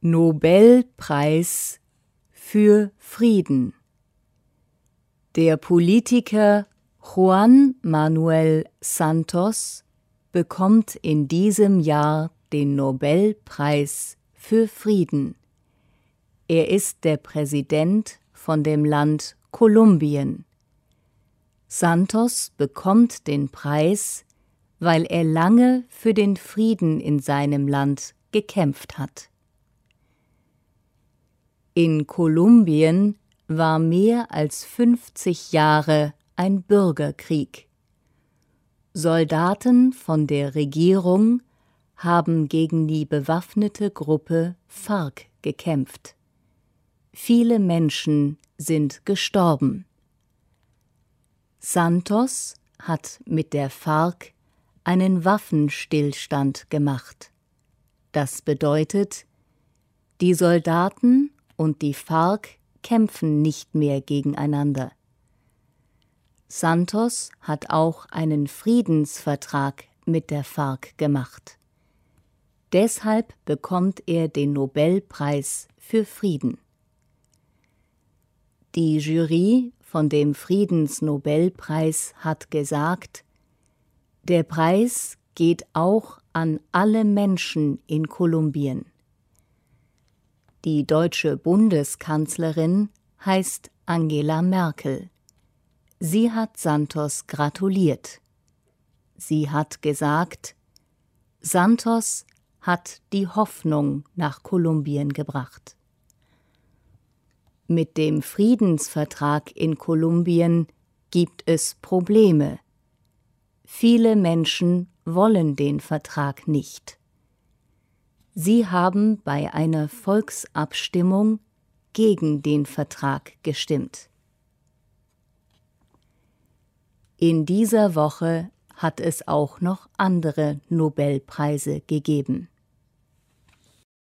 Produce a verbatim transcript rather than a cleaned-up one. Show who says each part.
Speaker 1: Nobelpreis für Frieden. Der Politiker Juan Manuel Santos bekommt in diesem Jahr den Nobelpreis für Frieden. Er ist der Präsident von dem Land Kolumbien. Santos bekommt den Preis, weil er lange für den Frieden in seinem Land gekämpft hat. In Kolumbien war mehr als fünfzig Jahre ein Bürgerkrieg. Soldaten von der Regierung haben gegen die bewaffnete Gruppe FARC gekämpft. Viele Menschen sind gestorben. Santos hat mit der FARC einen Waffenstillstand gemacht. Das bedeutet, die Soldaten und die FARC kämpfen nicht mehr gegeneinander. Santos hat auch einen Friedensvertrag mit der FARC gemacht. Deshalb bekommt er den Nobelpreis für Frieden. Die Jury von dem Friedensnobelpreis hat gesagt, der Preis geht auch an alle Menschen in Kolumbien. Die deutsche Bundeskanzlerin heißt Angela Merkel. Sie hat Santos gratuliert. Sie hat gesagt, Santos hat die Hoffnung nach Kolumbien gebracht. Mit dem Friedensvertrag in Kolumbien gibt es Probleme. Viele Menschen wollen den Vertrag nicht. Sie haben bei einer Volksabstimmung gegen den Vertrag gestimmt. In dieser Woche hat es auch noch andere Nobelpreise gegeben.